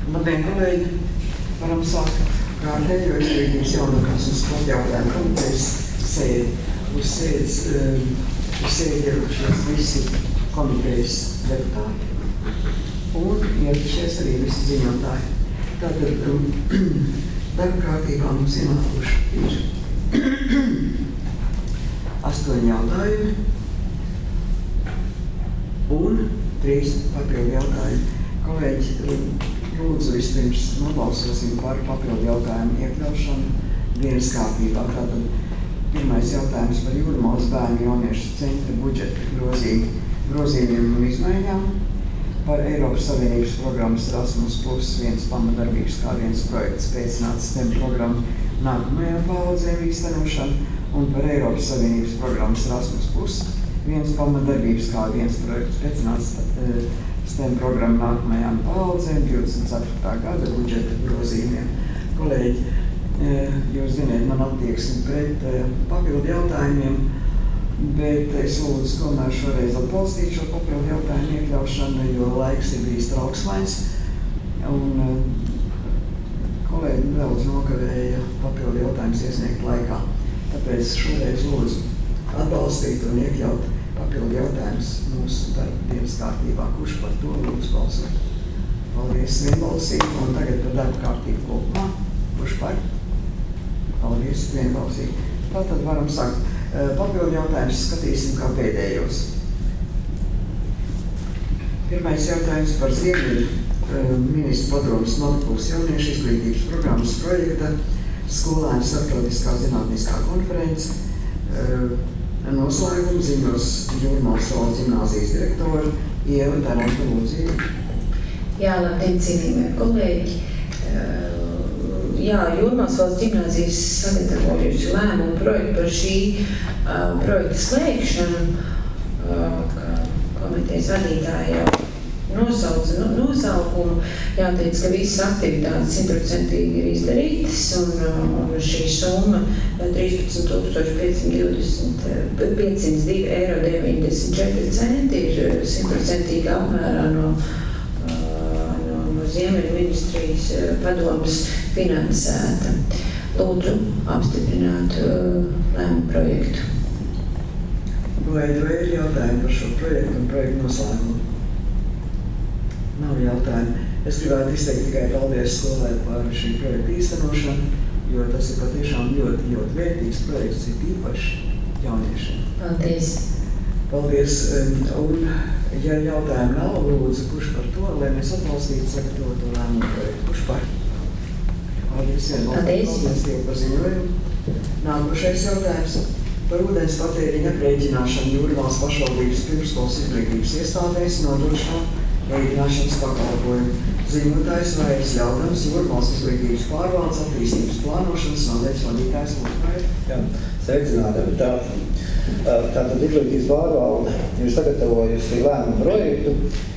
Labdien, kolēģi! Varam sākt kārtējo izglītības jaunākās un sporta jautājumu komitejas sēdi. Uz sēdi ieradušies visi komitejas deputāti un ieradušies arī visi ziņotāji. Tātad darba kārtībā mums ienākuši ir 8 jautājumi un 3 papildu jautājumi. Kolēģi, lūdzu vispirms nobalsosim par papildu jautājumu iekļaušanu dienas kārtībā. Tātad pirmais jautājums par Jūrmalas bērnu jauniešu centra budžeta grozījumiem un izmaiņām, par Eiropas Savienības programmas Erasmus Plus 1 pamatdarbības kā viens projekts spēcināt STEM programmu nākamajām paudzēm īstenošanu un par Eiropas Savienības programmas Erasmus Plus 1 pamatdarbības kā viens projekts spēcināt STEM programmu nākamajām paudzēm 24. gada budžeta grozījumiem. Kolēģi, jūs ziniet, man attieksmi pret papildu jautājumiem, bet es lūdzu tomēr šoreiz atbalstīt šo papildu jautājumu iekļaušanu, jo laiks ir bijis trauksmains. Un kolēģi daudz nokavēja papildu jautājumus iesniegt laikā. Tāpēc šoreiz lūdzu atbalstīt un iekļaut papildu jautājumus mūsu dienas kārtībā. Kurš par to lūdzu balsot? Paldies, vienbalsīgi. Un tagad par darba kārtību kopumā. Kurš par? Paldies, vienbalsīgi. Tātad varam sākt. Papildu jautājumus skatīsim kā pēdējos. Pirmais jautājums par Ziemeļu ministru padomes Nordpuls jauniešu izglītības programmas projekta skolēnu starptautiskā zinātniskā konference. Noslēgumu ziņos Jūrmalas valsts ģimnāzijas direktora Ieva Taranta Lūdzība. Jā, labdien, cienījamie kolēģi. Jā, Jūrmalas valsts ģimnāzijas sagatavojusi lēmumu projektu par šī projekta slēgšanu, kā komitejas vadītāja jau nosauca nosaukumu. Jāteic, ka visas aktivitātes 100% ir izdarītas un šī summa 13,502,94 ir 100% apmērā no Ziemeļu ministrijas padomes finansēta. Lūdzu apstiprināt lēmumu projektu. Vai ir jautājumi par šo projektu un projektu noslēgumu? Nav jautājumu. Es gribētu izteikt tikai paldies skolai par šī projekta īstenošanu, jo tas ir patiešām ļoti, ļoti vērtīgs projekts, ir īpaši jauniešiem. Paldies. Paldies. Un, ja jautājumu nav, lūdzu, kurš par to, lai mēs atbalstītu sagatavoto lēmumu projektu? Kurš par? Paldies. Paldies par ziņojumu. Nākošais jautājums par ūdens patēriņa aprēķināšanu Jūrmalas pašvaldības pirmskolas izglītības iestādēs nodrošināt rēķināšanas pakalpojumu. Ziņotājs Vairs Ļaudams, Jūrmalas izglītības pārvaldes attīstības plānošanas nodaļas vadītājs Lūdzu. Jā, sveicināti. Tātad izglītības pārvalde ir sagatavojusi lēmumu projektu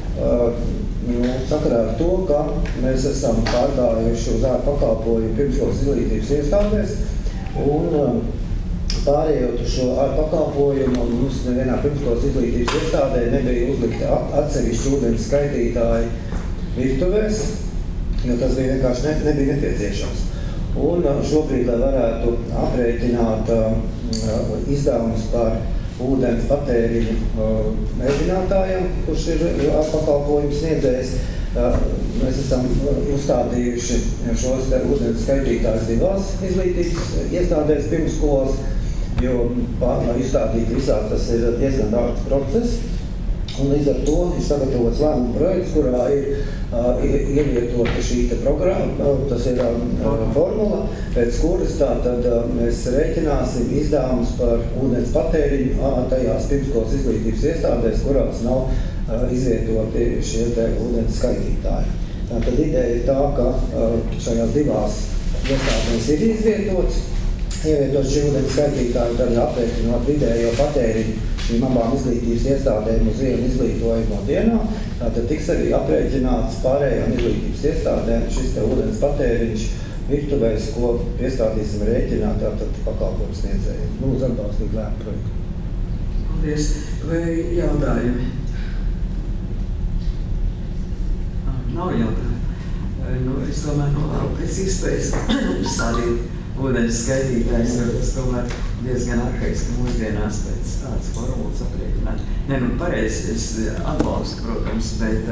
sakarā ar to, ka mēs esam pārgājuši uz ārpakalpojumu pirmskolas izglītības iestādēs un pārējot uz šo ārpakalpojumu, mums nevienā pirmskolas izglītības iestādē nebija uzlikta atsevišķi ūdens skaitītāji virtuvēs, jo tas bija vienkārši nebija nepieciešams. Un šobrīd, lai varētu aprēķināt izdevumus par ūdens patēriņu mēģinātājiem, kurš ir ārpakalpojums sniedzējs, mēs esam uzstādījuši šos ūdens skaitītājus divās izglītības iestādēs pirmskolas, jo izstādīt visā tas ir diezgan dārgs process. Un līdz ar to ir sagatavots lēmumu projekts, kurā ir ievietota šī programma, tas ir formula, pēc kuras tātad mēs rēķināsim izdevumus par ūdens patēriņu tajās pirmskolas izglītības iestādēs, kurās nav izvietoti šie ūdens skaitītāji. Tātad ideja ir tā, ka šajās divās iestādēs ir izvietots šie ūdens skaitītāji, tad aprēķinot vidējo patēriņu šīm abām izglītības iestādēm uz vienu izglītojumu dienā, tātad tiks arī aprēķināts pārējām izglītības iestādēm šis te ūdens patēriņš virtuvēs, ko piestādīsim rēķināt tātad pakalpojumu sniedzējiem. Lūdzu atbalstīt lēmumu projektu. Paldies. Vai jautājumi? Nav jautājumu. tomēr novēlu pēc iespējas uzstādīt ūdens skaitītājs, jo tas tomēr diezgan arhaiski mūsdienās pēc tādas formulas apriekināt. Ne, nu pareizi, es atbalstu, protams, bet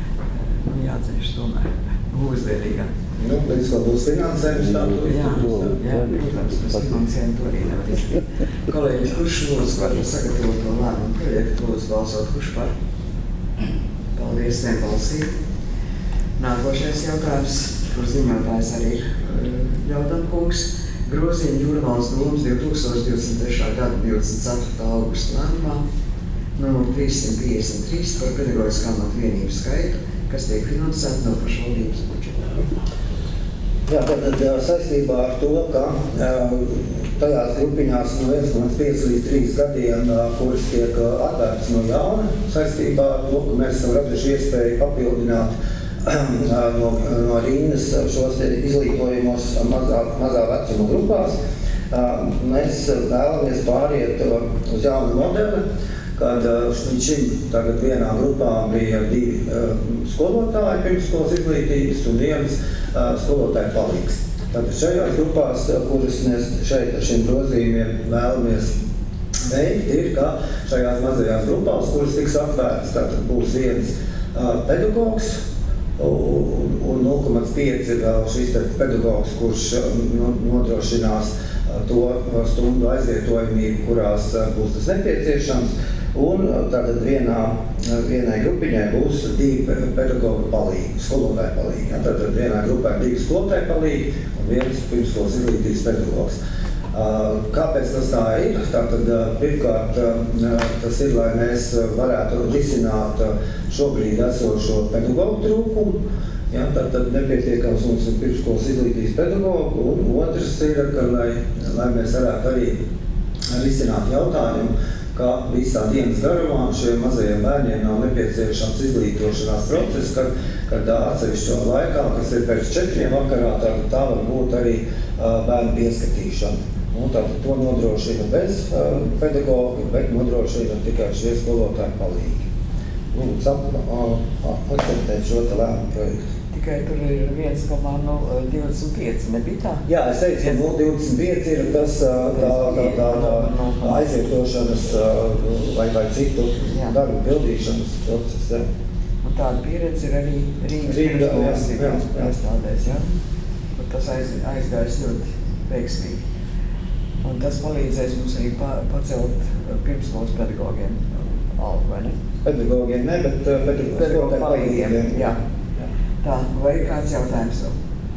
jācenš tomēr mūsdienīgāk. Nu, līdz ko būs finansējums, tā to Jā, protams, bez finansējuma to arī nevar izdarīt. Kolēģi, kurš lūdzu par sagatavot to lēmumu projektu, lūdzu balsot, kurš par? Paldies, nebalsīt. Nākošais jautājums, kur ziņotājs arī ir Ļaudan kungs. Grozījumi Jūrmālas domas 2023. gada 24. augusta lēmumā numur 353 par pedagoģiskā amatu vienību skaitu, kas tiek finansēta no pašvaldības budžeta. Jā, tad saistībā ar to, ka tajās grupiņās no 1,5 līdz 3 gadiem, kuras tiek atvērts no jauna, saistībā ar to, ka mēs esam raduši iespēju papildināt no rindas šos izglītojumos mazā vecuma grupās, mēs vēlamies pāriet uz jaunu modeli, kad līdz šim tagad vienā grupā bija 2 skolotāji pirmsskolas izglītības un 1 skolotāju palīgs. Tātad šajās grupās, kuras mēs šeit ar šiem grozījumiem vēlamies veikt, ir, ka šajās mazajās grupās, kuras tiks atvērts, tātad būs 1 pedagogs un 0,5 vēl šis pedagogs, kurš nodrošinās to stundu aizvietojumību, kurās būs tas nepieciešams. Un tātad vienai grupiņai būs 2 pedagogu palīgi, skolotāju palīgi. Tātad vienai grupai 2 skolotāju palīgi un 1 pirmsskolas izglītības pedagogs. Kāpēc tas tā ir? Tātad pirmkārt tas ir, lai mēs varētu risināt šobrīd esošo pedagogu trūkumu. Ja, tad nepietiekams mums ir pirmsskolas izglītības pedagogu, un otrs ir, ka lai mēs varētu arī risināt jautājumu, ka visā dienas garumā šiem mazajiem bērniem nav nepieciešams izglītošanās process, kad atsevišķo laikā, kas ir pēc 4 vakarā, tā var būt arī bērnu pieskatīšana. Tātad to nodrošina bez pedagoga, bet nodrošina tikai šie skolotāji palīgi. Lūdzu, akceptēt šo lēmumu projektu. Tikai tur ir 1,25, nebija tā? Jā, es teicu, 0,25 ir tas tā aizvietošanas vai citu darbu pildīšanas process. Un tāda pieredze ir arī Rīgas iestādēs, ja? Tas aizgājis ļoti veiksmīgi. Un tas palīdzēs mums arī pacelt pirmsskolas pedagogiem algu, vai ne? Pedagogiem ne, bet pedagogu palīgiem. Jā. Tā, vai ir kāds jautājums vēl?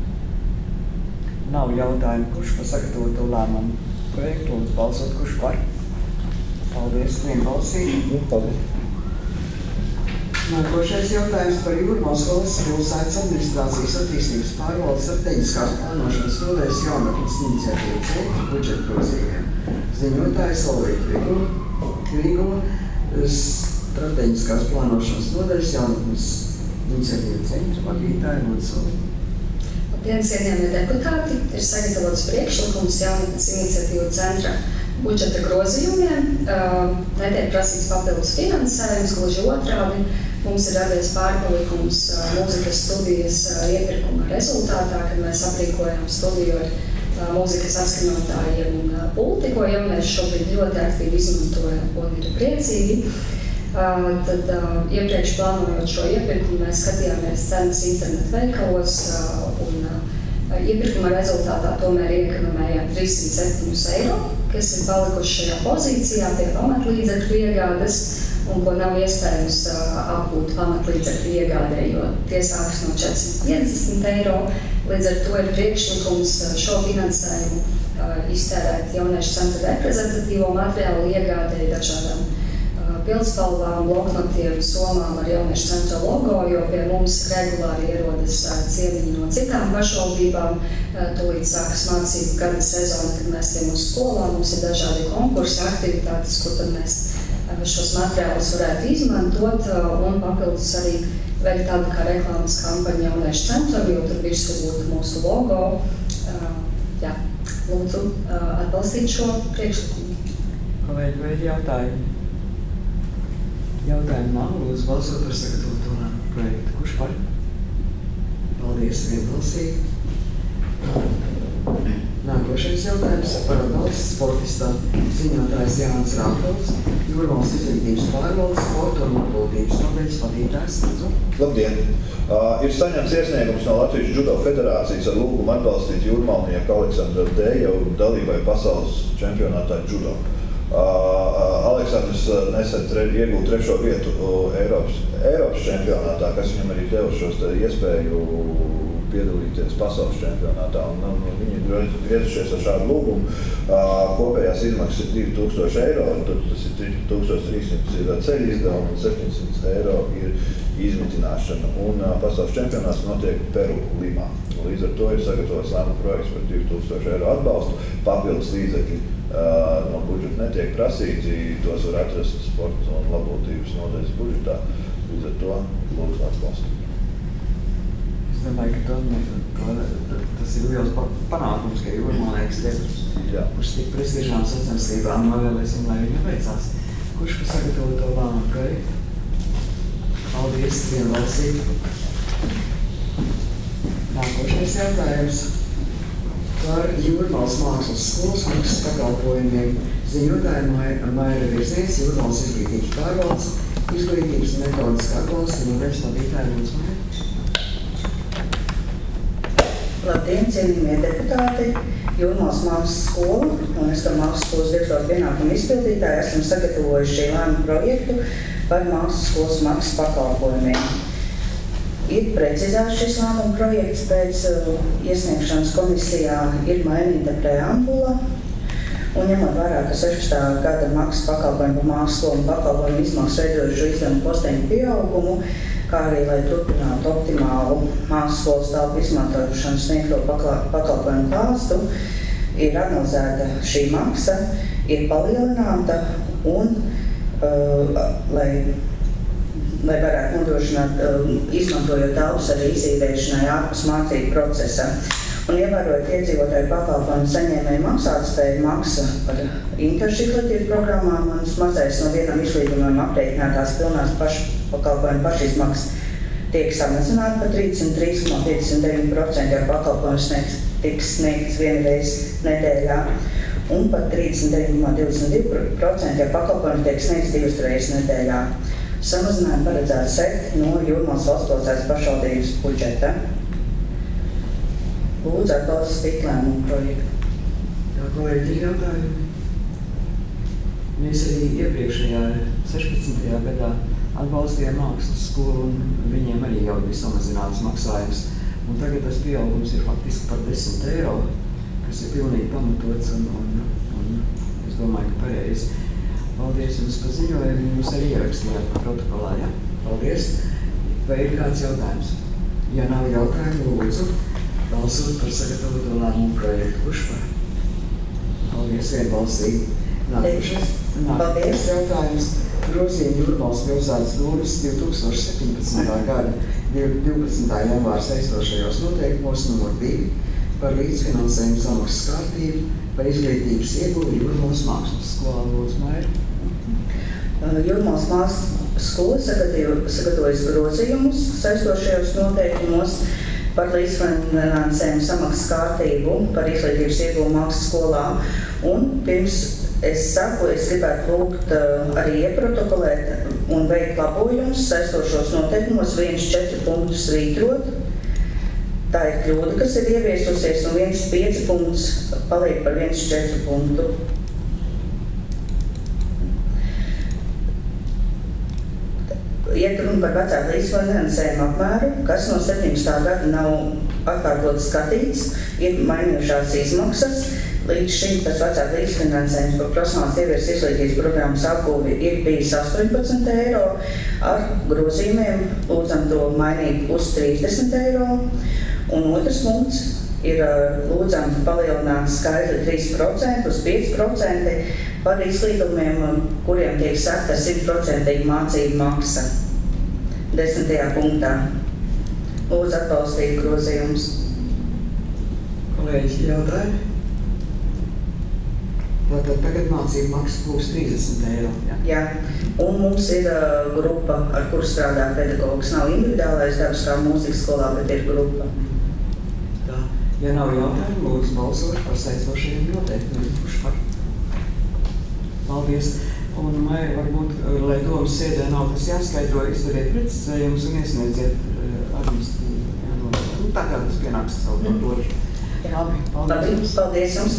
Nav jautājumu, kurš par sagatavoto lēmumu projektu, lūdzu balsot, kurš par? Paldies, vienbalsīgi. Paldies. Nākošais jautājums par Jūrmālas skolas pilsētas administrācijas attīstības pārvaldes strateģiskās plānošanas nodaļas jaunatnes iniciatīvu centra budžeta grozījumiem. Ziņotājs Olvīta Vigula, strateģiskās plānošanas nodaļas jaunatnes iniciatīvu centra vadītāja lūdzu. Labdien, cienījamie deputāti! Ir sagatavots priekšlikums jaunatnes iniciatīvu centra budžeta grozījumiem. Netiek prasīts papildus finansējums, gluži otrādi. Mums ir radies pārpalikums mūzikas studijas iepirkuma rezultātā, kad mēs aprīkojam studiju ar mūzikas atskaņotājiem un pulti, ko jaunieši šobrīd ļoti aktīvi izmantoja un ir priecīgi. Tad iepriekš plānojot šo iepirkumu, mēs skatījāmies cenas internetu veikalos un iepirkuma rezultātā tomēr iekonomējām 307 eiro, kas ir palikuši šajā pozīcijā pie pamatlīdzekļu iegādes un ko nav iespējams apgūt pamatlīdzekļu iegādē, jo tie sākas no 450 eiro. Līdz ar to ir priekšlikums šo finansējumu iztērēt jauniešu centra reprezentatīvo materiālu iegādē dažādām pildspalvām, bloknotiem, somām ar jauniešu centra logo, jo pie mums regulāri ierodas ciemiņi no citām pašvaldībām. Tūlīt sākas mācību gada sezona, kad mēs tiem uz skolām, mums ir dažādi konkursi, aktivitātes, kur tad mēs šos materiālus varētu izmantot un papildus arī veikt tādu kā reklāmas kampaņu jauniešu centram, jo tur virsū būtu mūsu logo. Jā, lūdzu atbalstīt šo priekšlikumu. Kolēģi, vai ir jautājumi? Jautājumu nav, lūdzu balsot par sagatavoto projektu. Kurš par? Paldies, vienbalsīgi. Nākošais jautājums par atbalstu sportistam. Ziņotājs Jānis Rāpels, Jūrmālas izglītības pārvaldes sporta un nodarbības nodaļas vadītājs. Labdien! Ir saņemts iesniegums no Latvijas Judo federācijas ar lūgumu atbalstīt jūrmalnieku Aleksandru Dejevu dalībai pasaules čempionātā judo. Aleksandrs nesen ieguva 3. vietu Eiropas čempionātā, kas viņam arī deva šos iespēju piedalīties pasaules čempionātā. Viņi ir griezušies ar šādu lūgumu. Kopējās izmaksas ir 2,000 eiro, tad tas ir 3,300 ceļu izdevumi un 700 eiro ir izmitināšana. Un pasaules čempionāts notiek Peru, Limā. Līdz ar to ir sagatavots lēmuma projekts par 2,000 eiro atbalstu. Papildus līdzekļi no budžeta netiek prasīti, tos var atrast sporta un labotības nodaļas budžetā. Līdz ar to lūdzu atbalstu. Es domāju, ka tas ir liels panākums, ka jūrmalnieks tiek uz tik prestižām sacensībām novēlēsim, lai viņam veicās. Kurš sagatavo to lēmumu projektu? Paldies, vienbalsīgi. Nākošais jautājums par Jūrmālas mākslas skolas maksas pakalpojumiem. Ziņotāja Maira Virsniece, Jūrmālas izglītības pārvaldes, izglītības un metodiskā atbalsta nodaļas vadītāja Lūdzu Maira. Labdien, cienījamie deputāti! Jūrmālas mākslas skola un es kā mākslas skolas direktora pienākumu izpildītāji esam sagatavojuši šī lēmuma projektu par mākslas skolas maksas pakalpojumiem. Ir precizēts šis lēmuma projekts pēc iesniegšanas komisijā ir mainīta preambula un ņemot vērā, ka 16. gada maksas pakalpojumu par mākslas skolu un pakalpojumu izmaksu veidojušu izdevumu posteņu pieaugumu, kā arī, lai turpinātu optimālu mākslas skolas telpu izmantošanu sniegto pakalpojumu klāstu, ir analizēta šī maksa, ir palielināta un, lai varētu nodrošināt, izmantojot telpas arī izīrēšanai ārpus mācību procesa. Un ievērojot iedzīvotāju pakalpojumu saņēmēju maksātspēju maksa par interešu izglītības programmām un mazais no vienam izglītumam aprēķinātās pilnās pakalpojumu pašizmaksas tiek samazināta par 33,59%, ja pakalpojums tiks sniegts vienreiz nedēļā, un par 39,22%, ja pakalpojums tiek sniegts 2 reizes nedēļā. Samazinājumi paredzēts sekt no Jūrmālas valsts pilsētas pašvaldības budžeta. Lūdzu atbalstīt lēmumu projektu. Jā, kolēģi, ir jautājumi. Mēs arī iepriekšējā 16. gadā atbalstījām mākslas skolu un viņiem arī jau bija samazināts maksājums. Un tagad tas pieaugums ir faktiski par 10 eiro, kas ir pilnīgi pamatots un es domāju, ka pareizi. Paldies jums par ziņojumu, jūs arī ierakstījāt protokolā, ja? Paldies. Vai ir kāds jautājums? Ja nav jautājumu, lūdzu, balsot par sagatavoto lēmumu projektu. Kurš par? Paldies, vienbalsīgi. Nākošais jautājums. Grozījumi Jūrmālas pilsētas durvis 2017. gada 12. janvāra saistošajos noteikumos nr. 2 par līdzfinansējumu samaksas kārtību par izglītības ieguvi Jūrmālas mākslas skolā. Lūdzu, Maira. Jūrmālas mākslas skola sagatavojas grozījumus saistošajos noteikumos par līdzfinansējumu samaksas kārtību par izglītības ieguvi mākslas skolā. Un pirms es gribētu lūgt arī ieprotokolēt un veikt labojumus saistošos noteikumos 1,4 punktus svītrot. Tā ir kļūda, kas ir ieviesusies, un 1,5 punkts paliek par 1,4 punktu. Iet runa par vecāku līdzfinansējumu apmēru, kas no 17. gada nav atkārtot skatīts, ir mainījušās izmaksas. Līdz šim tas vecāku līdzfinansējums par profesionālas ievieres izglītības programmas apgūvi ir bijis 18 eiro, ar grozījumiem lūdzam to mainīt uz 30 eiro. Un otrs punkts ir lūdzam palielināt skaitli 3% uz 5% par izglītumiem, kuriem tiek sekta 100% mācību maksa. 10. punktā. Lūdzu atbalstīt grozījumus. Kolēģi, jautājumi? Tātad tagad mācību maksa būs 30 eiro. Jā, un mums ir grupa, ar kuru strādā pedagogs. Nav individuālais darbs kā mūzikas skolā, bet ir grupa. Tā. Ja nav jautājumu, lūdzu balsot par saistošajiem noteikumiem. Kurš par? Paldies. Un Maija, varbūt, lai domas sēdē nav tas jāskaidro, izdariet precizējumus un iesniedziet administratīvu. Tā kā tas pienāks savu došu. Labi, paldies. Paldies jums.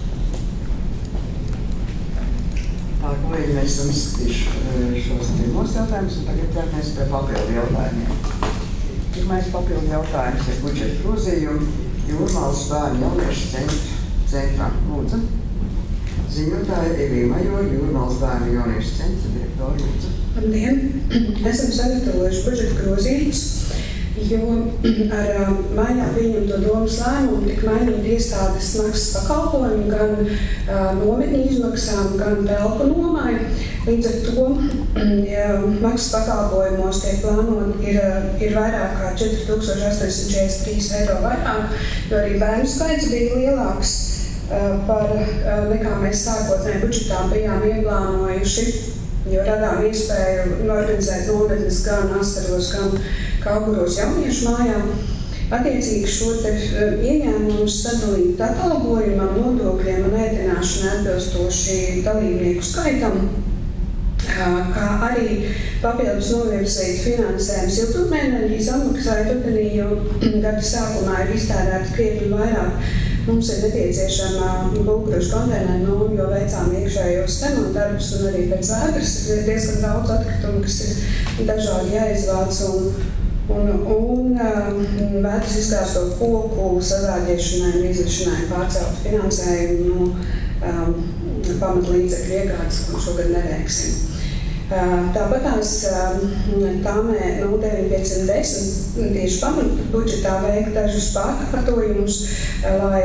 Tā, kolēģi, mēs esam izskatījuši šos pirmos jautājumus, un tagad ķeramies pie papildu jautājumiem. Pirmais papildu jautājums ir budžeta grozījumi Jūrmālas bērnu jauniešu centrā. Lūdzu. Ziņotāja Evija Majora, Jūrmālas bērnu jauniešu centra direktora. Lūdzu. Labdien! Esam sagatavojuši budžeta grozījumus, jo ar mājā pieņemto domas lēmumu tika mainīt iestādes maksas pakalpojumu gan nometņu izmaksām, gan telpu nomai. Līdz ar to maksas pakalpojumos tiek plānot ir vairāk kā 4843 eiro vairāk, jo arī bērnu skaits bija lielāks par nekā mēs sākotnēji budžetā bijām ieplānojuši, jo radām iespēju organizēt nometnes gan Astaros, gan Kauguros jauniešu mājām. Attiecīgi šo te ieņēmumus sadalīt atalgojumam, nodokļiem un ēdināšanai atbilstoši dalībnieku skaitam, kā arī papildus novirzīt finansējums siltumēnerģijas apmaksāja rudenī, jo gada sākumā ir iztērēta krietni vairāk. Mums ir nepieciešama bulkrošu konteineru norma, jo veicām iekšējos cementa darbus un arī pēc vēdras ir diezgan daudz atkritumu, kas ir dažādi jāizvāc un vēdras izgāsto koku sazāģēšanai un izvešanai pārcelt finansējumu no pamatlīdzekļu iegādes, ko šogad neveiksim. Tāpat tās tāmē 9510 tieši pamatu budžetā veikt dažus pārkārtojumus, lai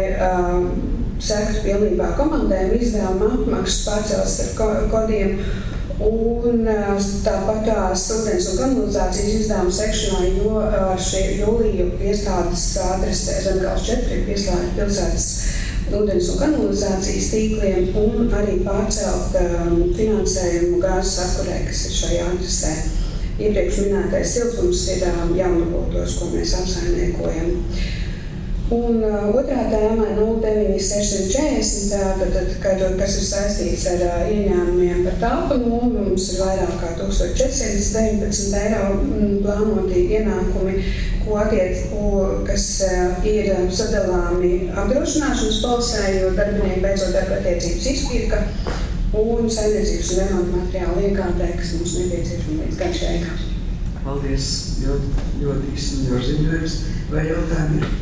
sektu pilnībā komandējumu izdevuma apmaksas pārcēlas ar kodiem un tāpat tās ūdens un kanalizācijas izdevumu sekšanā, jo šī jūliju iestādes adresē Zemgales 4 ir pieslēgta pilsētas ūdens un kanalizācijas tīkliem un arī pārcelt finansējumu gāzes atkurē, kas ir šajā adresē. Iepriekš minētais siltums ir jaunavotos, ko mēs apsaimniekojam. Un otrā tēmā 09640, kas ir saistīts ar ieņēmumiem par telpu nomu, mums ir vairāk kā 1419 eiro plānoti ienākumi, kas ir sadalāmi apdrošināšanas polisē, jo darbinieki beidzot darba attiecības izpirka un saimniecības un remonta materiālu iegādē, kas mums nepieciešama līdz gada beigām. Paldies, ļoti izsmeļošs ziņojums. Vai jautājumi ir?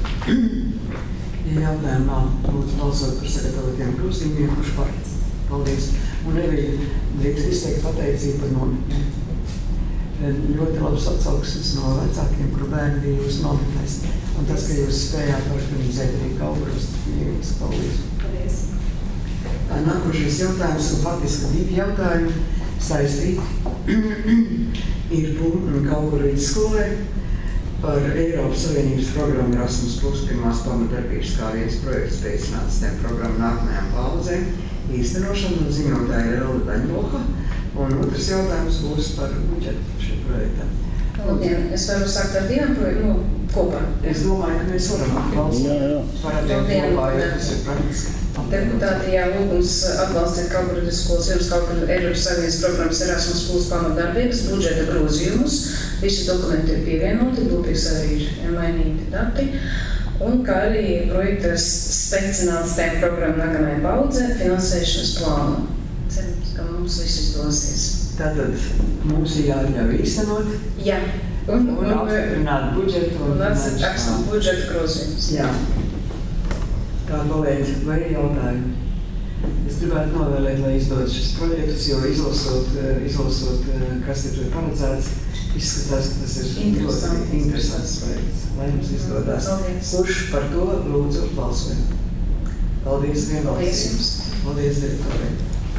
Ja jautājumi nav, lūdzu balsot par sagatavotiem grozījumiem, kurš par? Paldies. Un arī drīkst izteikt pateicību par nometnēm. Ļoti labs atsauksmes no vecākiem, kuru bērni bija jūsu nometnēs. Un tas, ka jūs spējāt organizēt arī Kauguros, jums paldies. Paldies. Nākošais jautājums, un faktiski divi jautājumi saistīti ir Kauguru vidusskolai par Eiropas Savienības programmu Erasmus Plus pirmās pamatdarbības kā viens projekts veicināts tiem programmu nākamajām paudzēm, īstenošanu un ziņotāja Elda Daņoka. Un otrs jautājums būs par budžetu šim projektam. Labdien, es varu sākt ar diviem projektiem kopā. Es domāju, ka mēs varam atbalstīt par tiem kopā, jo tas ir praktiski. Deputāti, lūgums atbalstīt Kauguru vidusskolas Kauguru Eiropas Savienības programmas Erasmus Plus pamatdarbības budžeta grozījumus. Visi dokumenti ir pievienoti, būtīs arī ir mainīti dati. Un kā arī projekts specifināts tēm programmu nākamajai paudzē finansēšanas plānu. Cerams, ka mums viss izdosies. Tātad mums ir jāļauj īstenot. Jā. Un apstiprināt budžetu. Un apstiprināt budžeta grozījumus. Jā. Tā, kolēģi, vai ir jautājumi? Es gribētu novēlēt, lai izdod šis projekts, jo izlasot, kas ir paredzēts, izskatās, ka tas ir ļoti interesants projekts. Lai mums izdodās. Kurš par to lūdzu balsoja? Paldies, vienbalsīgi. Paldies, direktorē.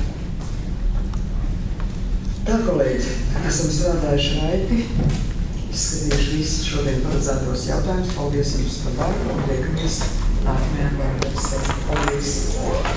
Tā, kolēģi, esam strādājuši raiti, izskatījuši visus šodien paredzētos jautājumus. Paldies jums par darbu un tiekamies nākamajā vārdā. Paldies!